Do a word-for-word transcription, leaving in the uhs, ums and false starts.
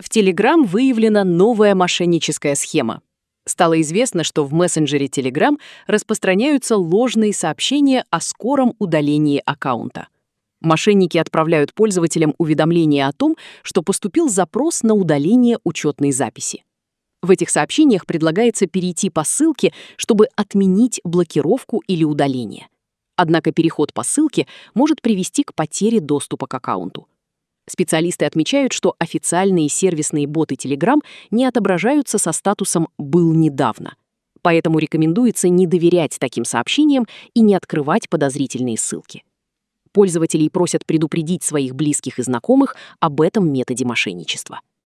В Telegram выявлена новая мошенническая схема. Стало известно, что в мессенджере Telegram распространяются ложные сообщения о скором удалении аккаунта. Мошенники отправляют пользователям уведомления о том, что поступил запрос на удаление учетной записи. В этих сообщениях предлагается перейти по ссылке, чтобы отменить блокировку или удаление. Однако переход по ссылке может привести к потере доступа к аккаунту. Специалисты отмечают, что официальные сервисные боты Telegram не отображаются со статусом «был недавно». Поэтому рекомендуется не доверять таким сообщениям и не открывать подозрительные ссылки. Пользователей просят предупредить своих близких и знакомых об этом методе мошенничества.